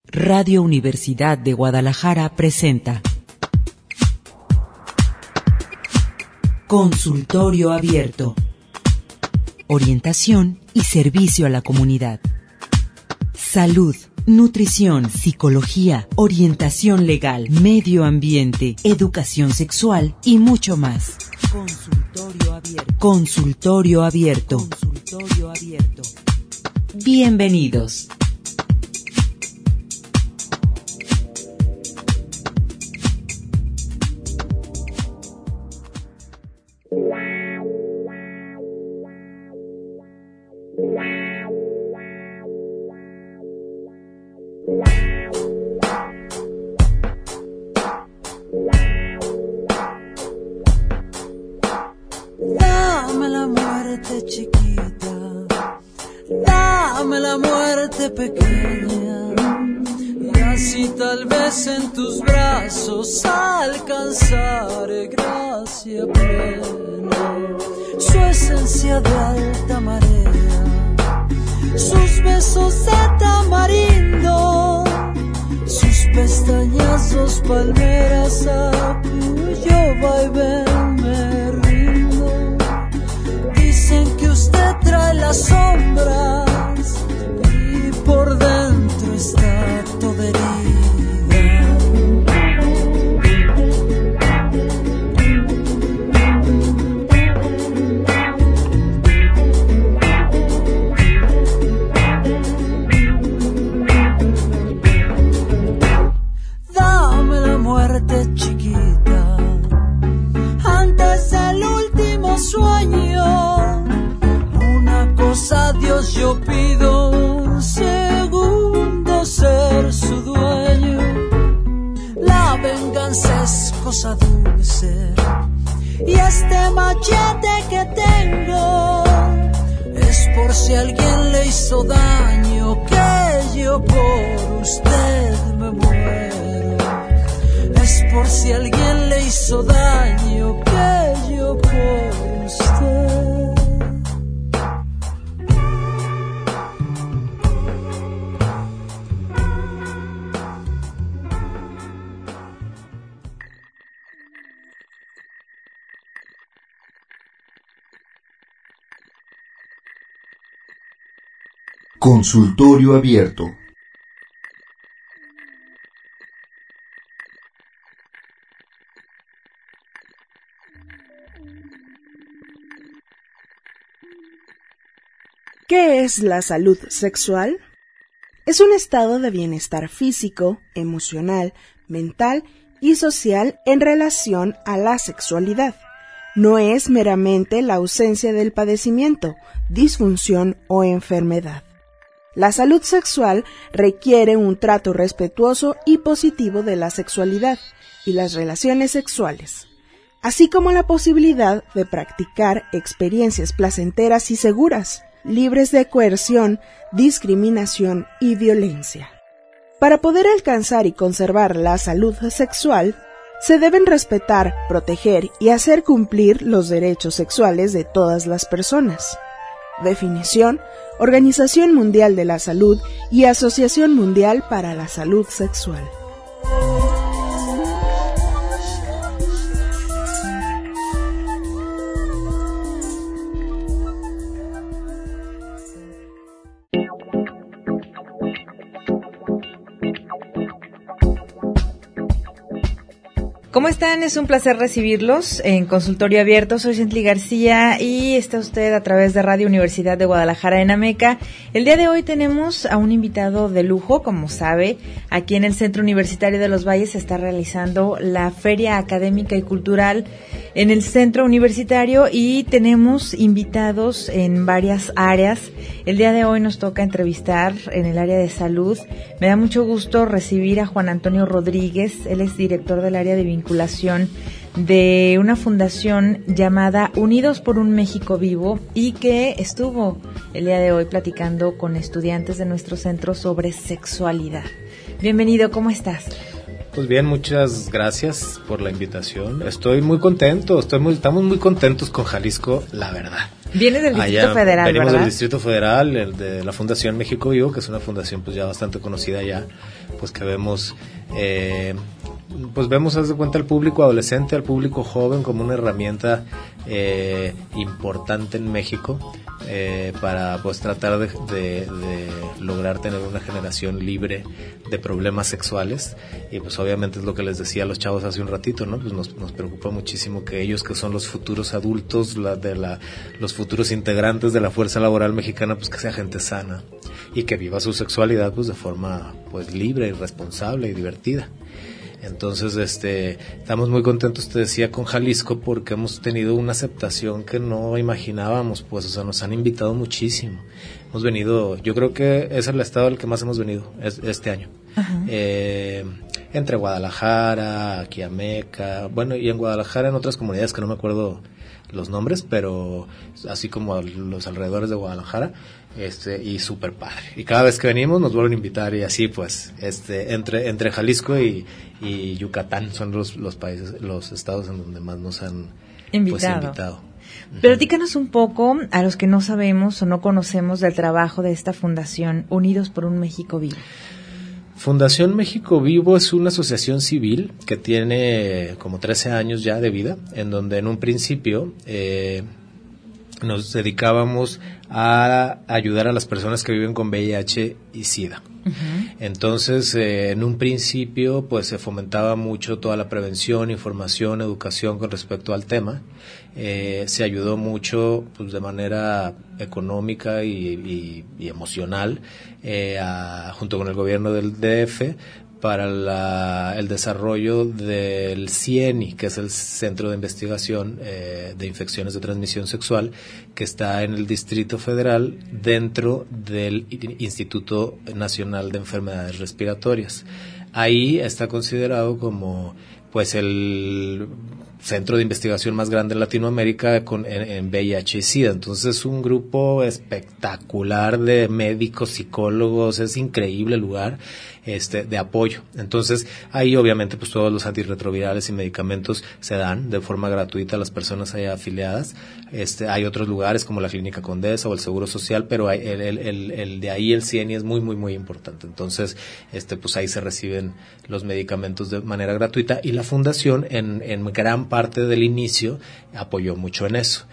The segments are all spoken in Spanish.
Radio Universidad de Guadalajara presenta Consultorio Abierto. Orientación y servicio a la comunidad. Salud, nutrición, psicología, orientación legal, medio ambiente, educación sexual y mucho más. Consultorio Abierto. Consultorio Abierto. Consultorio Abierto. Bienvenidos. Dame la muerte chiquita, dame la muerte pequeña, y así tal vez en tus brazos alcanzaré gracia plena, su esencia de alta marea, sus besos de tamarindo, sus pestañazos palmeras a cuyo vaivén me rindo. Dicen que usted trae las sombras y por dentro está toda herida. Dame la muerte chiquita antes del último sueño. Una cosa a Dios yo pido, segundo ser su dueño. La venganza es cosa dulce y este machete que tengo es por si alguien le hizo daño, que yo por usted me muero. Es por si alguien le hizo daño, que yo por usted. Consultorio Abierto. ¿Qué es la salud sexual? Es un estado de bienestar físico, emocional, mental y social en relación a la sexualidad. No es meramente la ausencia del padecimiento, disfunción o enfermedad. La salud sexual requiere un trato respetuoso y positivo de la sexualidad y las relaciones sexuales, así como la posibilidad de practicar experiencias placenteras y seguras, libres de coerción, discriminación y violencia. Para poder alcanzar y conservar la salud sexual, se deben respetar, proteger y hacer cumplir los derechos sexuales de todas las personas. Definición: Organización Mundial de la Salud y Asociación Mundial para la Salud Sexual. ¿Cómo están? Es un placer recibirlos en Consultorio Abierto. Soy Cently García y está usted a través de Radio Universidad de Guadalajara en Ameca. El día de hoy tenemos a un invitado de lujo. Como sabe, aquí en el Centro Universitario de los Valles se está realizando la Feria Académica y Cultural en el Centro Universitario y tenemos invitados en varias áreas. El día de hoy nos toca entrevistar en el área de salud. Me da mucho gusto recibir a Juan Antonio Rodríguez. Él es director del área de vinculación de una fundación llamada Unidos por un México Vivo y que estuvo el día de hoy platicando con estudiantes de nuestro centro sobre sexualidad. Bienvenido, ¿cómo estás? Pues bien, muchas gracias por la invitación. Estoy muy contento, estamos muy contentos con Jalisco, la verdad. Viene del Distrito Federal, venimos ¿verdad? del Distrito Federal, el de la Fundación México Vivo, que es una fundación pues ya bastante conocida ya, pues que vemos, haz de cuenta, al público adolescente, al público joven como una herramienta importante en México, para pues tratar de lograr tener una generación libre de problemas sexuales. Y pues obviamente es lo que les decía a los chavos hace un ratito, ¿no? Pues nos preocupa muchísimo que ellos, que son los futuros adultos, los futuros integrantes de la fuerza laboral mexicana, pues que sea gente sana y que viva su sexualidad pues de forma pues libre y responsable y divertida. Entonces, estamos muy contentos, te decía, con Jalisco, porque hemos tenido una aceptación que no imaginábamos, pues, o sea, nos han invitado muchísimo. Hemos venido, yo creo que es el estado al que más hemos venido este año. Entre Guadalajara, Aquiameca, bueno, y en Guadalajara, en otras comunidades que no me acuerdo los nombres, pero así como los alrededores de Guadalajara, y súper padre. Y cada vez que venimos nos vuelven a invitar, y así pues, entre Jalisco y Yucatán son los países, los estados en donde más nos han invitado. Pero díganos un poco, a los que no sabemos o no conocemos del trabajo de esta fundación, Unidos por un México Vivo. Fundación México Vivo es una asociación civil que tiene como 13 años ya de vida, en donde en un principio nos dedicábamos a ayudar a las personas que viven con VIH y SIDA. Entonces, en un principio, pues se fomentaba mucho toda la prevención, información, educación con respecto al tema. Se ayudó mucho, pues, de manera económica y emocional, junto con el gobierno del DF, para el desarrollo del CIENI, que es el Centro de Investigación de Infecciones de Transmisión Sexual, que está en el Distrito Federal dentro del Instituto Nacional de Enfermedades Respiratorias. Ahí está considerado como pues el centro de investigación más grande en Latinoamérica en VIH y SIDA. Entonces es un grupo espectacular de médicos, psicólogos, es increíble el lugar de apoyo. Entonces ahí obviamente pues todos los antirretrovirales y medicamentos se dan de forma gratuita a las personas ahí afiliadas. Hay otros lugares como la Clínica Condesa o el Seguro Social, pero el de ahí el CIENI es muy muy muy importante. Entonces pues ahí se reciben los medicamentos de manera gratuita, y la fundación en gran parte del inicio apoyó mucho en eso.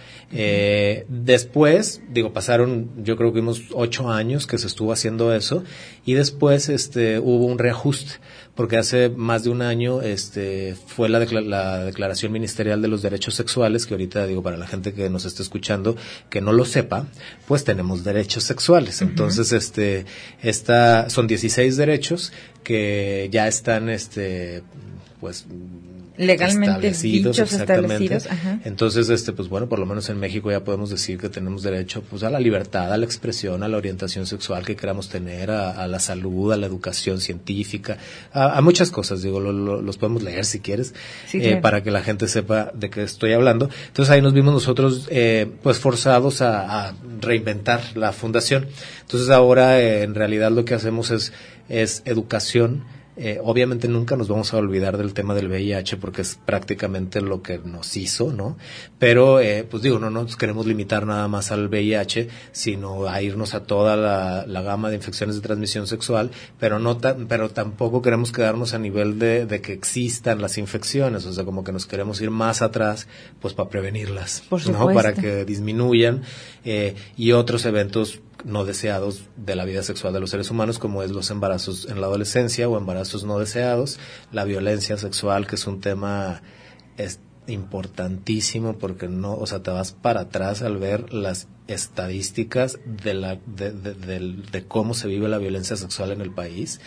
Después, pasaron, yo creo que unos 8 años que se estuvo haciendo eso, y después hubo un reajuste, porque hace más de un año fue la Declaración Ministerial de los Derechos Sexuales, que ahorita para la gente que nos está escuchando que no lo sepa, pues tenemos derechos sexuales. Entonces son 16 derechos que ya están pues legalmente establecidos. Ajá. Entonces, pues bueno, por lo menos en México ya podemos decir que tenemos derecho pues a la libertad, a la expresión, a la orientación sexual que queramos tener, a la salud, a la educación científica, a muchas cosas, los podemos leer si quieres, sí, claro, para que la gente sepa de qué estoy hablando. Entonces ahí nos vimos nosotros pues forzados a reinventar la fundación. Entonces ahora en realidad lo que hacemos es educación. Obviamente nunca nos vamos a olvidar del tema del VIH porque es prácticamente lo que nos hizo, ¿no? Pero, pues no nos queremos limitar nada más al VIH, sino a irnos a toda la gama de infecciones de transmisión sexual, pero tampoco queremos quedarnos a nivel de que existan las infecciones, o sea, como que nos queremos ir más atrás, pues para prevenirlas, ¿no? Para que disminuyan, y otros eventos no deseados de la vida sexual de los seres humanos, como es los embarazos en la adolescencia o embarazos no deseados, la violencia sexual, que es un tema importantísimo porque te vas para atrás al ver las estadísticas de cómo se vive la violencia sexual en el país,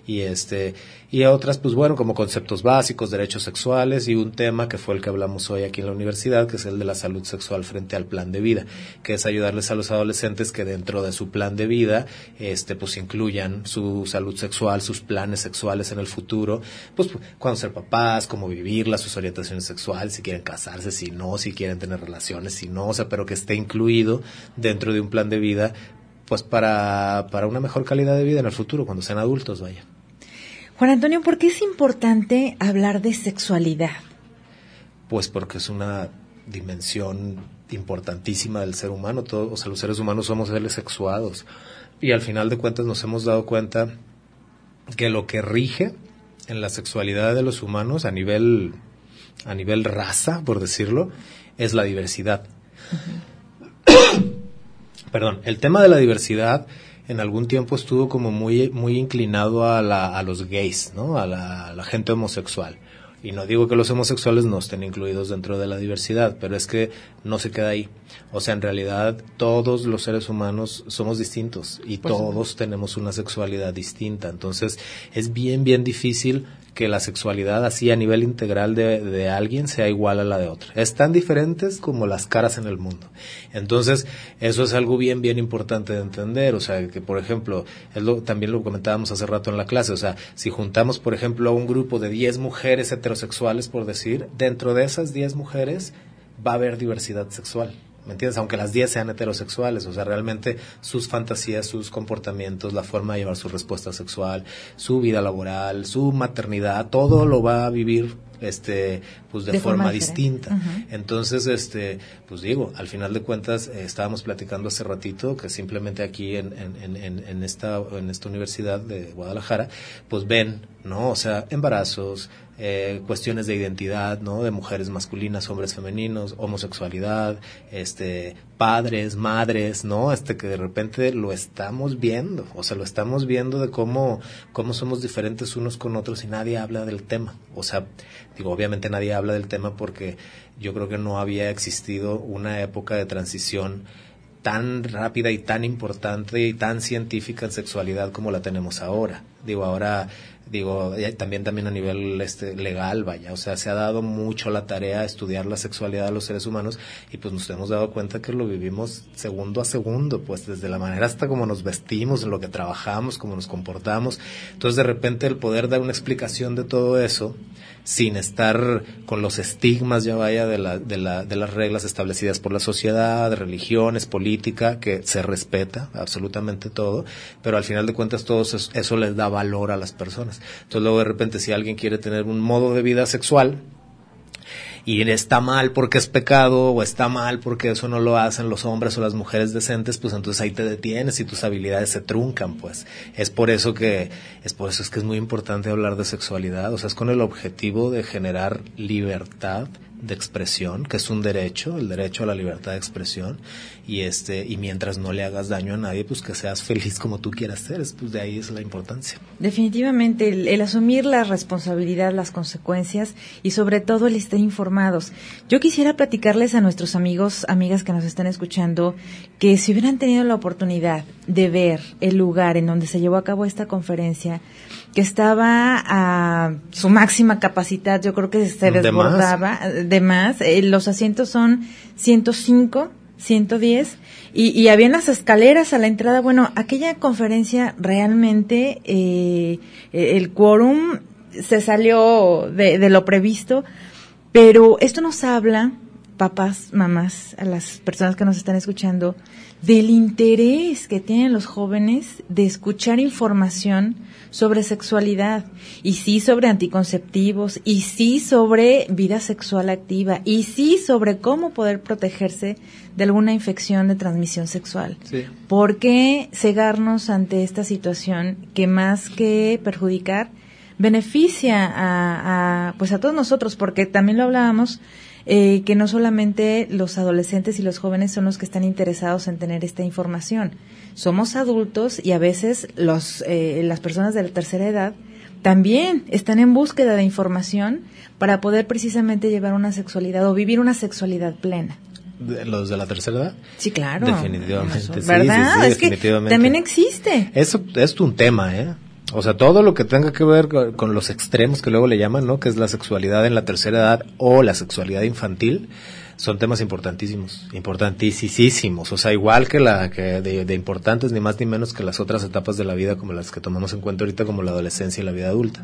y otras, pues bueno, como conceptos básicos, derechos sexuales, y un tema que fue el que hablamos hoy aquí en la universidad, que es el de la salud sexual frente al plan de vida, que es ayudarles a los adolescentes que dentro de su plan de vida, pues incluyan su salud sexual, sus planes sexuales en el futuro, pues cuándo ser papás, cómo vivirlas, sus orientaciones sexuales, si quieren casarse, si no, si quieren tener relaciones, si no, pero que esté incluido dentro de un plan de vida, pues para una mejor calidad de vida en el futuro, cuando sean adultos, vaya. Juan Antonio, ¿por qué es importante hablar de sexualidad? Pues porque es una dimensión importantísima del ser humano. Todos, o sea, los seres humanos somos seres sexuados, y al final de cuentas nos hemos dado cuenta que lo que rige en la sexualidad de los humanos a nivel raza, por decirlo, es la diversidad. Perdón, el tema de la diversidad en algún tiempo estuvo como muy inclinado a los gays, ¿no? A la gente homosexual. Y no digo que los homosexuales no estén incluidos dentro de la diversidad, pero es que no se queda ahí. O sea, en realidad todos los seres humanos somos distintos y todos tenemos una sexualidad distinta. Entonces es bien difícil que la sexualidad así a nivel integral de alguien sea igual a la de otra. Es tan diferentes como las caras en el mundo. Entonces eso es algo bien importante de entender. O sea, que por ejemplo, también lo comentábamos hace rato en la clase, o sea, si juntamos por ejemplo a un grupo de 10 mujeres heterosexuales, por decir, dentro de esas 10 mujeres va a haber diversidad sexual. ¿Me entiendes? Aunque las 10 sean heterosexuales, o sea, realmente sus fantasías, sus comportamientos, la forma de llevar su respuesta sexual, su vida laboral, su maternidad, todo lo va a vivir pues de forma distinta. Uh-huh. Entonces, pues digo, al final de cuentas, estábamos platicando hace ratito que simplemente aquí en esta universidad de Guadalajara, pues ven, ¿no? O sea, embarazos, cuestiones de identidad, ¿no? De mujeres masculinas, hombres femeninos, homosexualidad, padres, madres, ¿no? Que de repente lo estamos viendo, o sea, lo estamos viendo de cómo somos diferentes unos con otros y nadie habla del tema. O sea, digo, obviamente nadie habla del tema porque yo creo que no había existido una época de transición tan rápida y tan importante y tan científica en sexualidad como la tenemos ahora. También a nivel legal, vaya, o sea, se ha dado mucho la tarea a estudiar la sexualidad de los seres humanos y pues nos hemos dado cuenta que lo vivimos segundo a segundo, pues desde la manera hasta cómo nos vestimos, en lo que trabajamos, cómo nos comportamos. Entonces de repente el poder dar una explicación de todo eso sin estar con los estigmas, ya vaya, de las reglas establecidas por la sociedad, de religiones, política, que se respeta absolutamente todo, pero al final de cuentas todo eso les da valor a las personas. Entonces luego de repente si alguien quiere tener un modo de vida sexual y está mal porque es pecado o está mal porque eso no lo hacen los hombres o las mujeres decentes, pues entonces ahí te detienes y tus habilidades se truncan, pues. Es por eso que es muy importante hablar de sexualidad, o sea, es con el objetivo de generar libertad de expresión, que es un derecho, el derecho a la libertad de expresión, y mientras no le hagas daño a nadie, pues que seas feliz como tú quieras ser, pues de ahí es la importancia. Definitivamente, el asumir la responsabilidad, las consecuencias y sobre todo el estar informados. Yo quisiera platicarles a nuestros amigos, amigas que nos están escuchando, que si hubieran tenido la oportunidad de ver el lugar en donde se llevó a cabo esta conferencia, que estaba a su máxima capacidad, yo creo que se desbordaba de más. Los asientos son 105, 110 y había unas escaleras a la entrada. Bueno, aquella conferencia realmente el quórum se salió de lo previsto, pero esto nos habla, papás, mamás, a las personas que nos están escuchando, del interés que tienen los jóvenes de escuchar información sobre sexualidad, y sí sobre anticonceptivos, y sí sobre vida sexual activa, y sí sobre cómo poder protegerse de alguna infección de transmisión sexual. Sí. ¿Por qué cegarnos ante esta situación que más que perjudicar beneficia a todos nosotros? Porque también lo hablábamos, que no solamente los adolescentes y los jóvenes son los que están interesados en tener esta información. Somos adultos y a veces las personas de la tercera edad también están en búsqueda de información para poder precisamente llevar una sexualidad o vivir una sexualidad plena. ¿Los de la tercera edad? Sí, claro. Definitivamente. ¿Verdad? Sí, es definitivamente. Que también existe. Eso es un tema, ¿eh? O sea, todo lo que tenga que ver con los extremos que luego le llaman, ¿no? Que es la sexualidad en la tercera edad o la sexualidad infantil, son temas importantísimos. O sea, igual que de importantes, ni más ni menos que las otras etapas de la vida, como las que tomamos en cuenta ahorita, como la adolescencia y la vida adulta.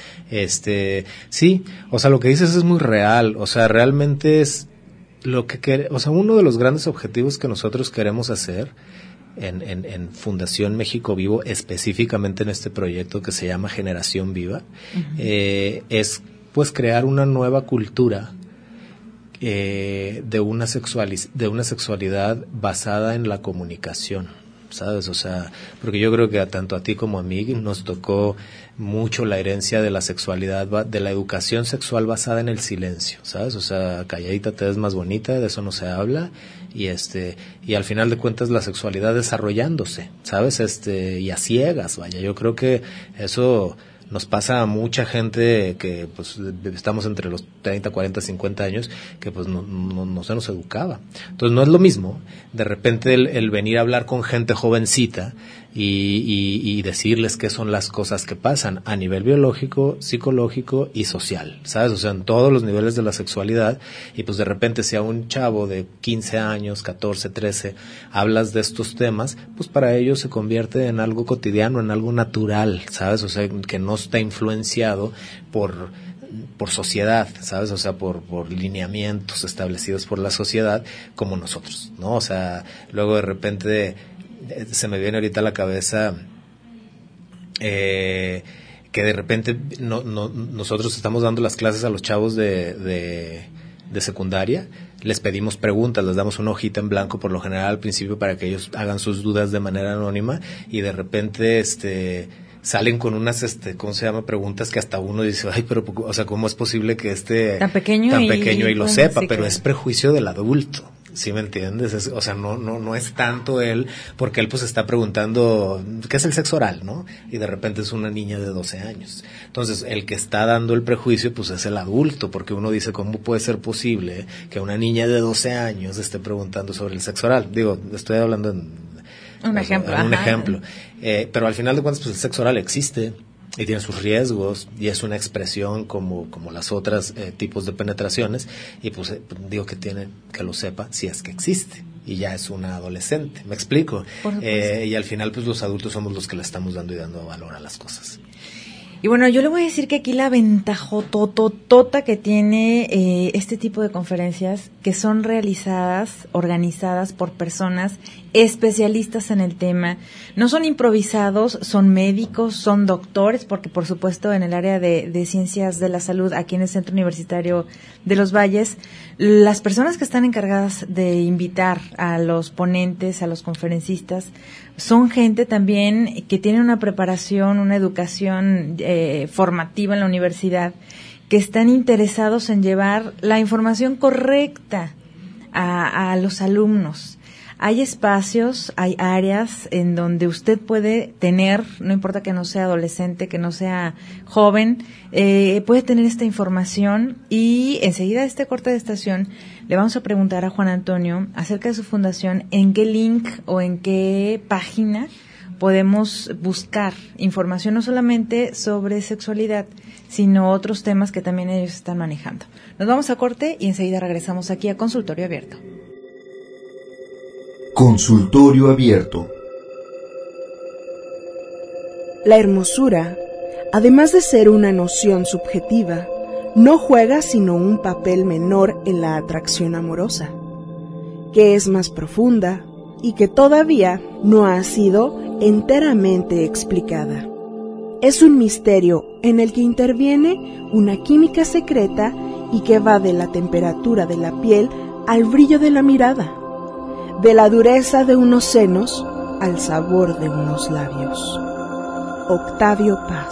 Sí, o sea, lo que dices es muy real. O sea, realmente es uno de los grandes objetivos que nosotros queremos hacer en Fundación México Vivo, específicamente en este proyecto que se llama Generación Viva, uh-huh. Es pues crear una nueva cultura de una sexualidad basada en la comunicación, ¿sabes? O sea, porque yo creo que tanto a ti como a mí nos tocó mucho la herencia de la sexualidad, de la educación sexual basada en el silencio, ¿sabes? O sea, calladita te ves más bonita, de eso no se habla, y al final de cuentas la sexualidad desarrollándose, ¿sabes? Y a ciegas, vaya, yo creo que eso nos pasa a mucha gente que pues estamos entre los 30, 40, 50 años, que pues no se nos educaba. Entonces no es lo mismo de repente el venir a hablar con gente jovencita y decirles qué son las cosas que pasan a nivel biológico, psicológico y social, ¿sabes? O sea, en todos los niveles de la sexualidad, y pues de repente si a un chavo de 15 años, 14, 13, hablas de estos temas, pues para ellos se convierte en algo cotidiano, en algo natural, ¿sabes? O sea, que no está influenciado por sociedad, ¿sabes? O sea, por lineamientos establecidos por la sociedad como nosotros, ¿no? O sea, luego de repente se me viene ahorita a la cabeza que de repente nosotros estamos dando las clases a los chavos de secundaria, les pedimos preguntas, les damos una hojita en blanco por lo general al principio para que ellos hagan sus dudas de manera anónima, y de repente salen con unas ¿cómo se llama? Preguntas que hasta uno dice, ay, pero o sea, ¿cómo es posible que tan pequeño y lo sepa? Pero es prejuicio del adulto, ¿sí me entiendes? O sea, no es tanto él, porque él pues está preguntando ¿qué es el sexo oral?, ¿no? Y de repente es una niña de 12 años. Entonces, el que está dando el prejuicio pues es el adulto, porque uno dice, ¿cómo puede ser posible que una niña de 12 años esté preguntando sobre el sexo oral? Digo, estoy hablando un ejemplo. Pero al final de cuentas, pues el sexo oral existe y tiene sus riesgos, y es una expresión como las otras tipos de penetraciones, y pues digo que lo sepa si es que existe, y ya es una adolescente, ¿me explico? Y al final pues los adultos somos los que le estamos dando valor a las cosas. Y bueno, yo le voy a decir que aquí la ventajototota que tiene este tipo de conferencias, que son organizadas por personas especialistas en el tema, no son improvisados, son médicos, son doctores, porque por supuesto en el área de ciencias de la salud, aquí en el Centro Universitario de los Valles, las personas que están encargadas de invitar a los ponentes, a los conferencistas, son gente también que tiene una preparación, una educación formativa en la universidad, que están interesados en llevar la información correcta a los alumnos. Hay espacios, hay áreas en donde usted puede tener, no importa que no sea adolescente, que no sea joven, puede tener esta información, y enseguida de este corte de estación le vamos a preguntar a Juan Antonio acerca de su fundación, en qué link o en qué página podemos buscar información no solamente sobre sexualidad, sino otros temas que también ellos están manejando. Nos vamos a corte y enseguida regresamos aquí a Consultorio Abierto. Consultorio Abierto. La hermosura, además de ser una noción subjetiva, no juega sino un papel menor en la atracción amorosa, que es más profunda y que todavía no ha sido enteramente explicada. Es un misterio en el que interviene una química secreta y que va de la temperatura de la piel al brillo de la mirada, de la dureza de unos senos al sabor de unos labios. Octavio Paz.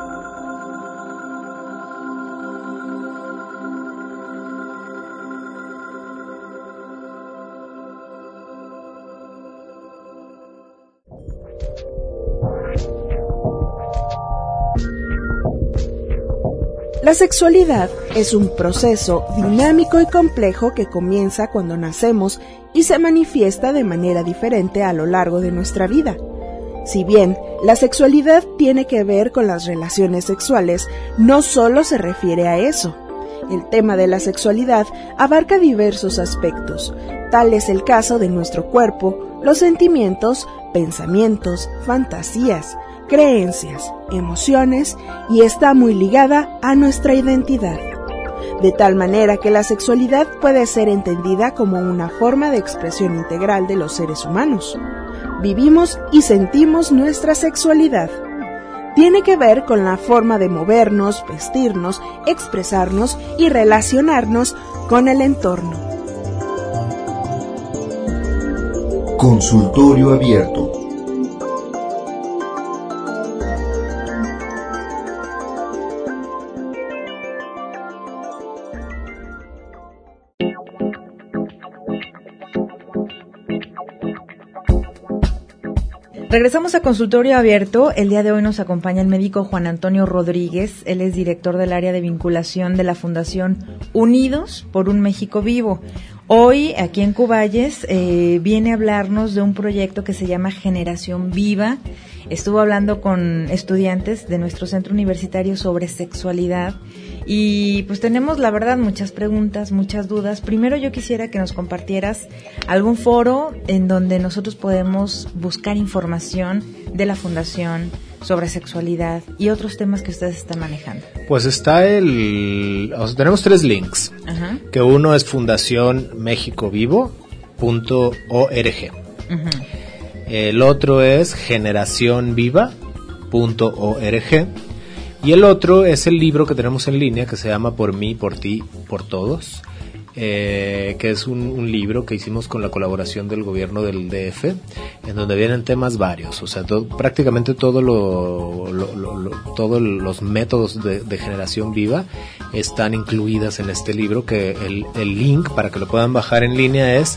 La sexualidad es un proceso dinámico y complejo que comienza cuando nacemos y se manifiesta de manera diferente a lo largo de nuestra vida. Si bien la sexualidad tiene que ver con las relaciones sexuales, no solo se refiere a eso. El tema de la sexualidad abarca diversos aspectos. Tal es el caso de nuestro cuerpo, los sentimientos, pensamientos, fantasías, creencias, emociones, y está muy ligada a nuestra identidad. De tal manera que la sexualidad puede ser entendida como una forma de expresión integral de los seres humanos. Vivimos y sentimos nuestra sexualidad. tiene que ver con la forma de movernos, vestirnos, expresarnos y relacionarnos con el entorno. Consultorio abierto. Regresamos a Consultorio Abierto. El día de hoy nos acompaña el médico Juan Antonio Rodríguez. Él es director del área de vinculación de la Fundación Unidos por un México Vivo. Hoy, aquí en Cuballes, viene a hablarnos de un proyecto que se llama Generación Viva. Estuvo hablando con estudiantes de nuestro centro universitario sobre sexualidad y pues tenemos, la verdad, muchas preguntas, muchas dudas. Primero yo quisiera que nos compartieras algún foro en donde nosotros podemos buscar información de la Fundación sobre sexualidad y otros temas que ustedes están manejando. Pues está tenemos 3 links. Ajá. Que uno es fundacionmexicovivo.org. El otro es generacionviva.org. Y el otro es el libro que tenemos en línea que se llama Por mí, por ti, por todos, que es un libro que hicimos con la colaboración del gobierno del DF, en donde vienen temas varios, o sea, prácticamente todos los métodos de generación viva están incluidas en este libro, que el link para que lo puedan bajar en línea es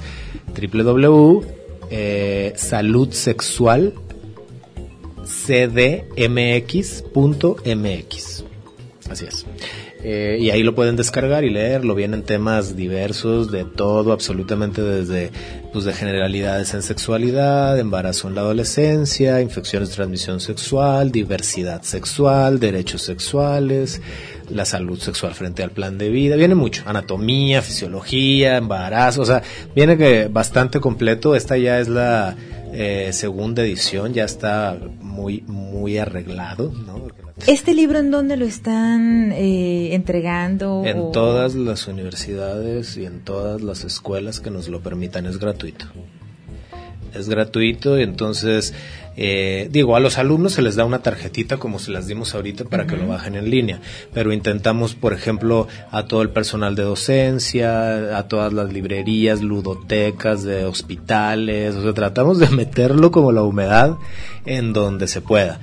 www.saludsexualcdmx.mx. Así es. Y ahí lo pueden descargar y leerlo. Vienen temas diversos de todo, absolutamente, desde pues de generalidades en sexualidad, embarazo en la adolescencia, infecciones de transmisión sexual, diversidad sexual, derechos sexuales, la salud sexual frente al plan de vida. Viene mucho, anatomía, fisiología, embarazo, o sea, viene que bastante completo. Esta ya es la segunda edición, ya está muy arreglado, ¿no? ¿Este libro en dónde lo están entregando? En todas las universidades y en todas las escuelas que nos lo permitan. Es gratuito. Es gratuito y entonces, a los alumnos se les da una tarjetita como se las dimos ahorita para que lo bajen en línea, pero intentamos, por ejemplo, a todo el personal de docencia, a todas las librerías, ludotecas de hospitales, o sea, tratamos de meterlo como la humedad en donde se pueda.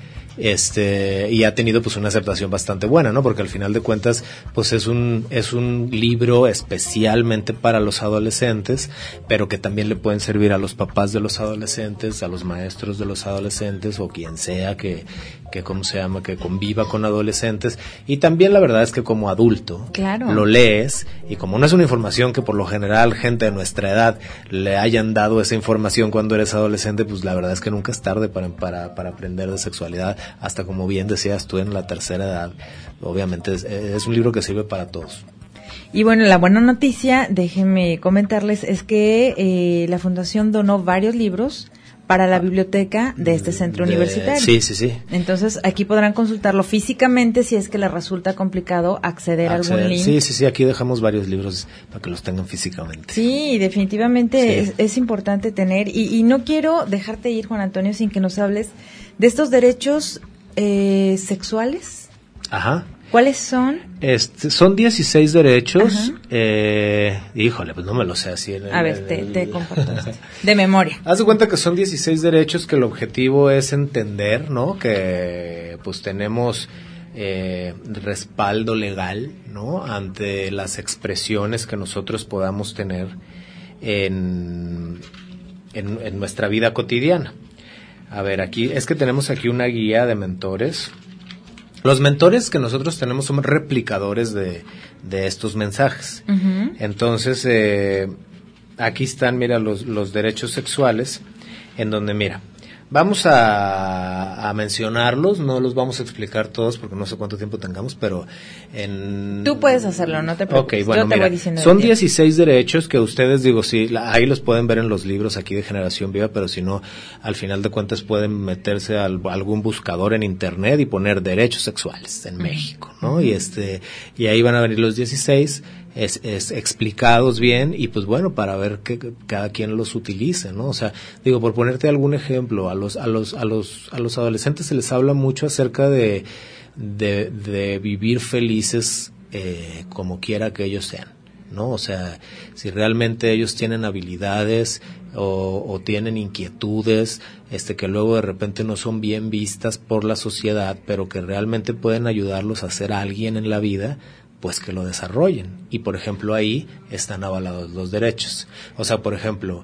Y ha tenido pues una aceptación bastante buena, ¿no? Porque al final de cuentas pues es un libro especialmente para los adolescentes, pero que también le pueden servir a los papás de los adolescentes, a los maestros de los adolescentes o quien sea que conviva con adolescentes. Y también la verdad es que como adulto, claro, lo lees y como no es una información que por lo general gente de nuestra edad le hayan dado esa información cuando eres adolescente, pues la verdad es que nunca es tarde para aprender de sexualidad, hasta como bien decías tú en la tercera edad. Obviamente es un libro que sirve para todos. Y bueno, la buena noticia, déjenme comentarles, es que la Fundación donó varios libros para la biblioteca de este centro universitario. Sí. Entonces, aquí podrán consultarlo físicamente si es que les resulta complicado acceder a algún link. Sí, aquí dejamos varios libros para que los tengan físicamente. Sí, definitivamente es importante tener, y no quiero dejarte ir, Juan Antonio, sin que nos hables de estos derechos sexuales. Ajá. ¿Cuáles son? Son 16 derechos. Híjole, pues no me lo sé así. Te compartas. De memoria. Haz de cuenta que son 16 derechos que el objetivo es entender, ¿no? Que pues tenemos respaldo legal, ¿no? Ante las expresiones que nosotros podamos tener en nuestra vida cotidiana. A ver, tenemos aquí una guía de mentores. Los mentores que nosotros tenemos son replicadores de estos mensajes. Uh-huh. Entonces, aquí están, mira, los derechos sexuales, en donde, mira, vamos a mencionarlos, no los vamos a explicar todos porque no sé cuánto tiempo tengamos, pero Tú puedes hacerlo, no te preocupes. Okay, bueno, yo te mira, voy diciendo. Son 16 derechos que ustedes, ahí los pueden ver en los libros aquí de Generación Viva, pero si no, al final de cuentas pueden meterse a algún buscador en internet y poner derechos sexuales en México, ¿no? Y ahí van a venir los 16 explicados bien y pues bueno, para ver que cada quien los utilice, ¿no? O sea, digo, por ponerte algún ejemplo, a los adolescentes se les habla mucho acerca de vivir felices como quiera que ellos sean, ¿no? O sea, si realmente ellos tienen habilidades o tienen inquietudes que luego de repente no son bien vistas por la sociedad, pero que realmente pueden ayudarlos a ser alguien en la vida, pues que lo desarrollen. Y por ejemplo ahí están avalados los derechos. O sea, por ejemplo,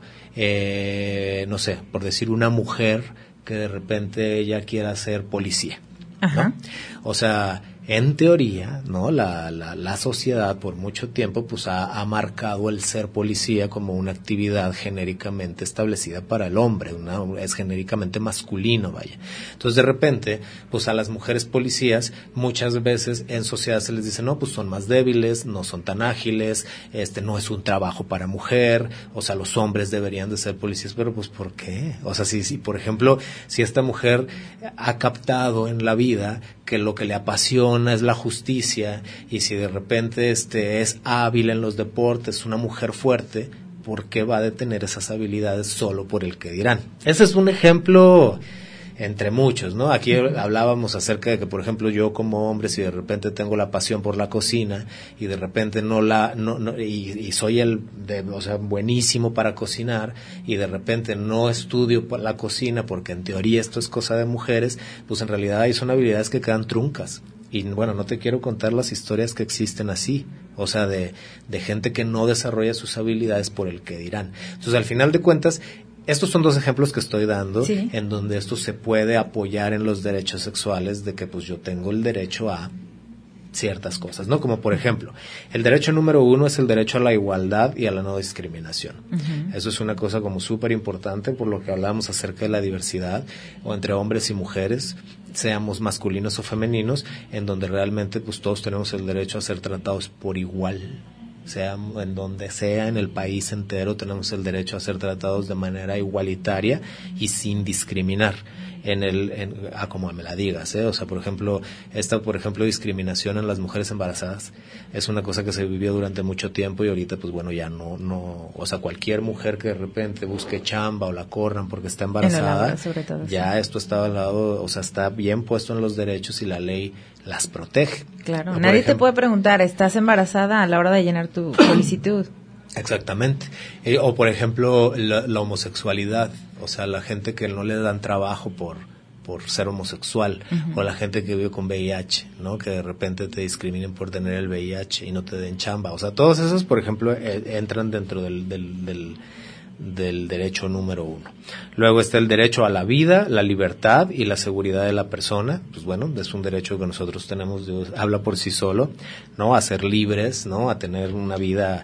no sé, por decir una mujer que de repente ella quiera ser policía, ¿no? O sea, en teoría, ¿no? La sociedad por mucho tiempo pues ha marcado el ser policía como una actividad genéricamente establecida para el hombre, es genéricamente masculino, vaya. Entonces de repente, pues a las mujeres policías muchas veces en sociedad se les dice, no, pues son más débiles, no son tan ágiles, no es un trabajo para mujer, o sea, los hombres deberían de ser policías, pero pues ¿por qué? O sea, si por ejemplo, si esta mujer ha captado en la vida que lo que le apasiona es la justicia, y si de repente es hábil en los deportes, una mujer fuerte, ¿por qué va a tener esas habilidades solo por el que dirán? Ese es un ejemplo entre muchos, ¿no? Aquí hablábamos acerca de que, por ejemplo, yo como hombre, si de repente tengo la pasión por la cocina y de repente y soy o sea, buenísimo para cocinar y de repente no estudio la cocina porque en teoría esto es cosa de mujeres, pues en realidad ahí son habilidades que quedan truncas. Y bueno, no te quiero contar las historias que existen así, o sea, de gente que no desarrolla sus habilidades por el que dirán. Entonces, al final de cuentas, estos son dos ejemplos que estoy dando, sí, en donde esto se puede apoyar en los derechos sexuales, de que pues yo tengo el derecho a ciertas cosas, ¿no? Como por ejemplo, el derecho número 1 es el derecho a la igualdad y a la no discriminación. Eso es una cosa como súper importante, por lo que hablábamos acerca de la diversidad, o entre hombres y mujeres, seamos masculinos o femeninos, en donde realmente pues todos tenemos el derecho a ser tratados por igual. Sea en donde sea, en el país entero, tenemos el derecho a ser tratados de manera igualitaria y sin discriminar como me la digas, o sea, por ejemplo, discriminación en las mujeres embarazadas es una cosa que se vivió durante mucho tiempo y ahorita pues bueno, ya no, o sea, cualquier mujer que de repente busque chamba o la corran porque está embarazada, sobre todo, ya sí, esto está al lado, o sea, está bien puesto en los derechos y la ley las protege. Claro, ¿no? Nadie te puede preguntar, ¿estás embarazada a la hora de llenar tu solicitud? Exactamente. O por ejemplo, la homosexualidad, o sea, la gente que no le dan trabajo por ser homosexual, o la gente que vive con VIH, ¿no? Que de repente te discriminen por tener el VIH y no te den chamba. O sea, todos esos, por ejemplo, entran dentro del derecho número 1. Luego está el derecho a la vida, la libertad y la seguridad de la persona. Pues bueno, es un derecho que nosotros tenemos, Dios habla por sí solo, ¿no? A ser libres, ¿no? A tener una vida,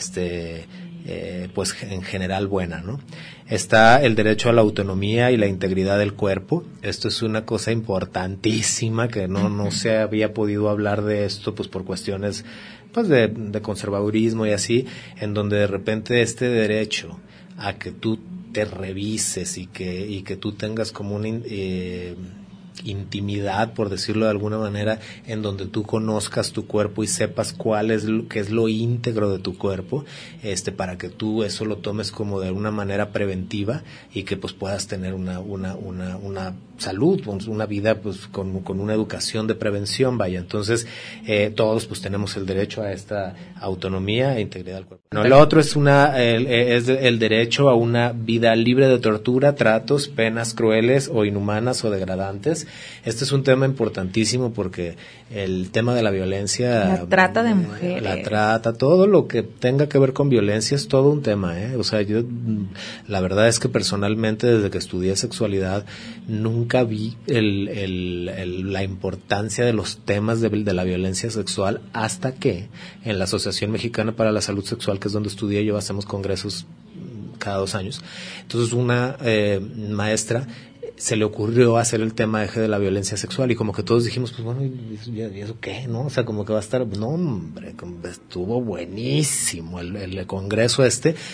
pues en general buena, ¿no? Está el derecho a la autonomía y la integridad del cuerpo. Esto es una cosa importantísima que no se había podido hablar de esto, pues por cuestiones pues de conservadurismo y así, en donde de repente este derecho a que tú te revises y que tú tengas como una intimidad, por decirlo de alguna manera, en donde tú conozcas tu cuerpo y sepas qué es lo íntegro de tu cuerpo, para que tú eso lo tomes como de una manera preventiva y que pues puedas tener una salud, una vida pues con una educación de prevención, vaya. Entonces todos pues tenemos el derecho a esta autonomía e integridad del cuerpo. No, lo otro es el derecho a una vida libre de tortura, tratos, penas crueles o inhumanas o degradantes. Este es un tema importantísimo porque el tema de la violencia, la trata de mujeres, todo lo que tenga que ver con violencia es todo un tema, O sea, yo la verdad es que personalmente desde que estudié sexualidad nunca vi la importancia de los temas de la violencia sexual hasta que en la Asociación Mexicana para la Salud Sexual, que es donde estudié yo, hacemos congresos cada 2 años. Entonces una maestra se le ocurrió hacer el tema eje de la violencia sexual y como que todos dijimos, pues bueno, ¿y eso qué? ¿No? O sea, como que va a estar, no hombre, estuvo buenísimo el congreso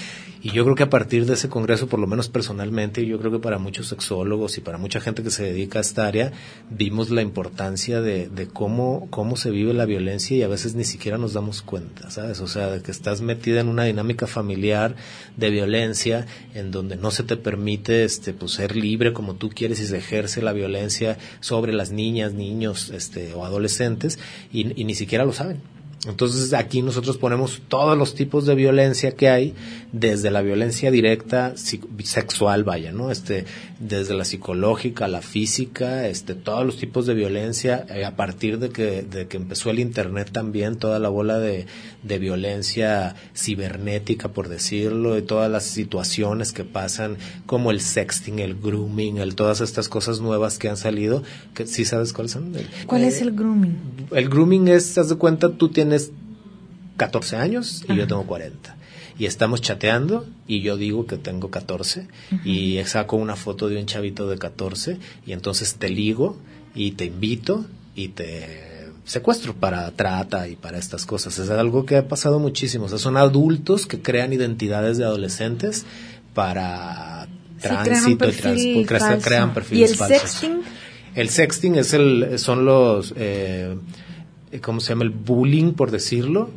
Y yo creo que a partir de ese congreso, por lo menos personalmente, yo creo que para muchos sexólogos y para mucha gente que se dedica a esta área, vimos la importancia de cómo se vive la violencia y a veces ni siquiera nos damos cuenta, ¿sabes? O sea, de que estás metida en una dinámica familiar de violencia en donde no se te permite pues ser libre como tú quieres y se ejerce la violencia sobre las niñas, niños o adolescentes y ni siquiera lo saben. Entonces aquí nosotros ponemos todos los tipos de violencia que hay, desde la violencia directa sexual, vaya, ¿no? Desde la psicológica, la física, todos los tipos de violencia, a partir de que empezó el internet también, toda la bola de violencia cibernética, por decirlo, y todas las situaciones que pasan, como el sexting, el grooming, todas estas cosas nuevas que han salido, que ¿sí sabes cuáles son? ¿Cuál es el grooming? El grooming es, haz de cuenta, tú tienes 14 años y yo tengo 40. Y estamos chateando y yo digo que tengo 14 y saco una foto de un chavito de 14 y entonces te ligo y te invito y te secuestro para trata y para estas cosas. Es algo que ha pasado muchísimo. O sea, son adultos que crean identidades de adolescentes para tránsito y crean perfiles falsos. ¿Y el sexting? El sexting son los ¿cómo se llama? El bullying, por decirlo,